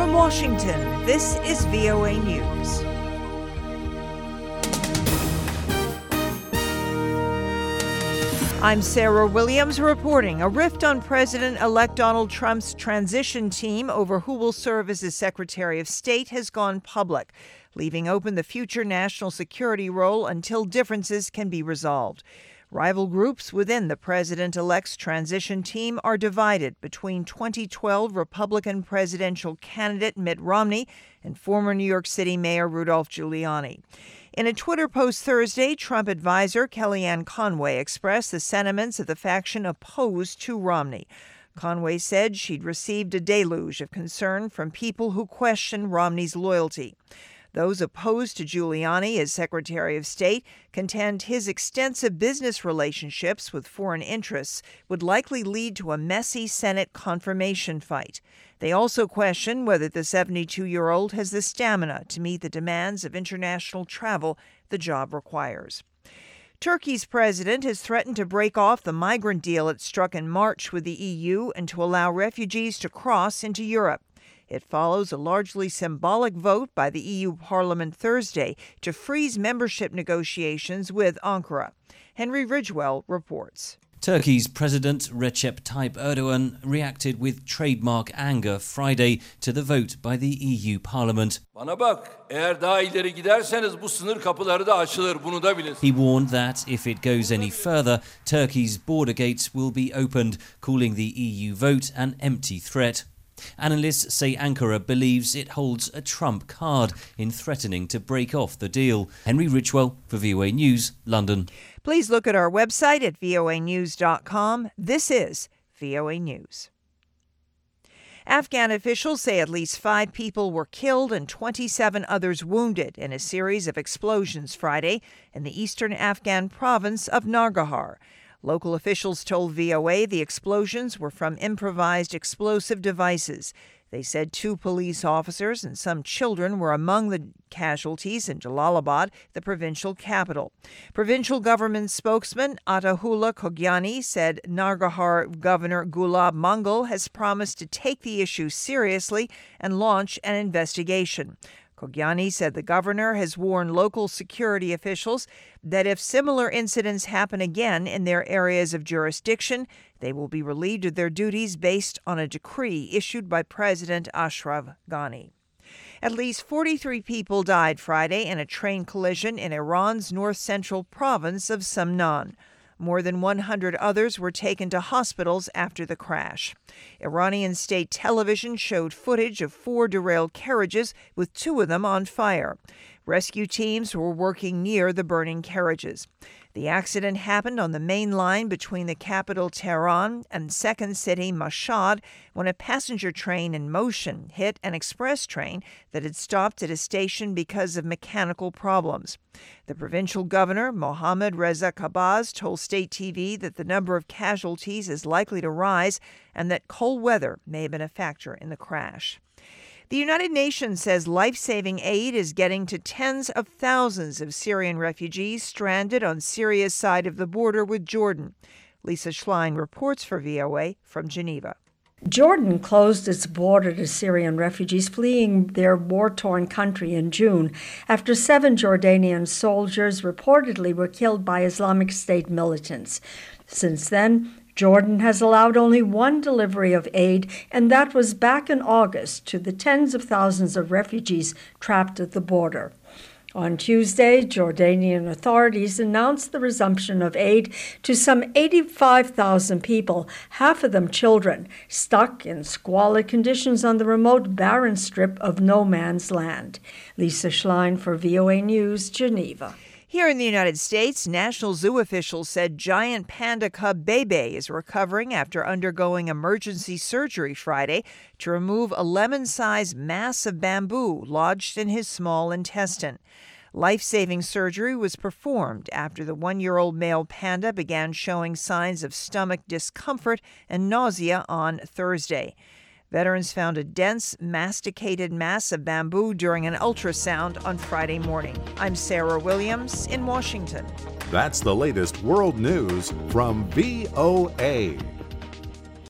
From Washington, this is VOA News. I'm Sarah Williams reporting. A rift on President-elect Donald Trump's transition team over who will serve as his Secretary of State has gone public, leaving open the future national security role until differences can be resolved. Rival groups within the president-elect's transition team are divided between 2012 Republican presidential candidate Mitt Romney and former New York City Mayor Rudolph Giuliani. In a Twitter post Thursday, Trump advisor Kellyanne Conway expressed the sentiments of the faction opposed to Romney. Conway said she'd received a deluge of concern from people who question Romney's loyalty. Those opposed to Giuliani as Secretary of State contend his extensive business relationships with foreign interests would likely lead to a messy Senate confirmation fight. They also question whether the 72-year-old has the stamina to meet the demands of international travel the job requires. Turkey's president has threatened to break off the migrant deal it struck in March with the EU and to allow refugees to cross into Europe. It follows a largely symbolic vote by the EU Parliament Thursday to freeze membership negotiations with Ankara. Henry Ridgewell reports. Turkey's President Recep Tayyip Erdogan reacted with trademark anger Friday to the vote by the EU Parliament. Bana bak, eğer daha ileri giderseniz bu sınır kapıları da açılır, bunu da bilin. He warned that if it goes any further, Turkey's border gates will be opened, calling the EU vote an empty threat. Analysts say Ankara believes it holds a trump card in threatening to break off the deal. Henry Ridgewell for VOA News, London. Please look at our website at voanews.com. This is VOA News. Afghan officials say at least 5 people were killed and 27 others wounded in a series of explosions Friday in the eastern Afghan province of Nangarhar. Local officials told VOA the explosions were from improvised explosive devices. They said 2 police officers and some children were among the casualties in Jalalabad, the provincial capital. Provincial government spokesman Ataullah Khogyani said Nangarhar Governor Gulab Mangal has promised to take the issue seriously and launch an investigation. Khogyani said the governor has warned local security officials that if similar incidents happen again in their areas of jurisdiction, they will be relieved of their duties based on a decree issued by President Ashraf Ghani. At least 43 people died Friday in a train collision in Iran's north-central province of Samnan. More than 100 others were taken to hospitals after the crash. Iranian state television showed footage of 4 derailed carriages with 2 of them on fire. Rescue teams were working near the burning carriages. The accident happened on the main line between the capital Tehran and second city Mashhad when a passenger train in motion hit an express train that had stopped at a station because of mechanical problems. The provincial governor, Mohammad Reza Kabaz, told state TV that the number of casualties is likely to rise and that cold weather may have been a factor in the crash. The United Nations says life-saving aid is getting to tens of thousands of Syrian refugees stranded on Syria's side of the border with Jordan. Lisa Schlein reports for VOA from Geneva. Jordan closed its border to Syrian refugees fleeing their war-torn country in June after 7 Jordanian soldiers reportedly were killed by Islamic State militants. Since then, Jordan has allowed only 1 delivery of aid, and that was back in August to the tens of thousands of refugees trapped at the border. On Tuesday, Jordanian authorities announced the resumption of aid to some 85,000 people, half of them children, stuck in squalid conditions on the remote barren strip of no man's land. Lisa Schlein for VOA News, Geneva. Here in the United States, National Zoo officials said giant panda cub Bebe is recovering after undergoing emergency surgery Friday to remove a lemon-sized mass of bamboo lodged in his small intestine. Life-saving surgery was performed after the 1-year-old male panda began showing signs of stomach discomfort and nausea on Thursday. Veterans found a dense, masticated mass of bamboo during an ultrasound on Friday morning. I'm Sarah Williams in Washington. That's the latest world news from VOA.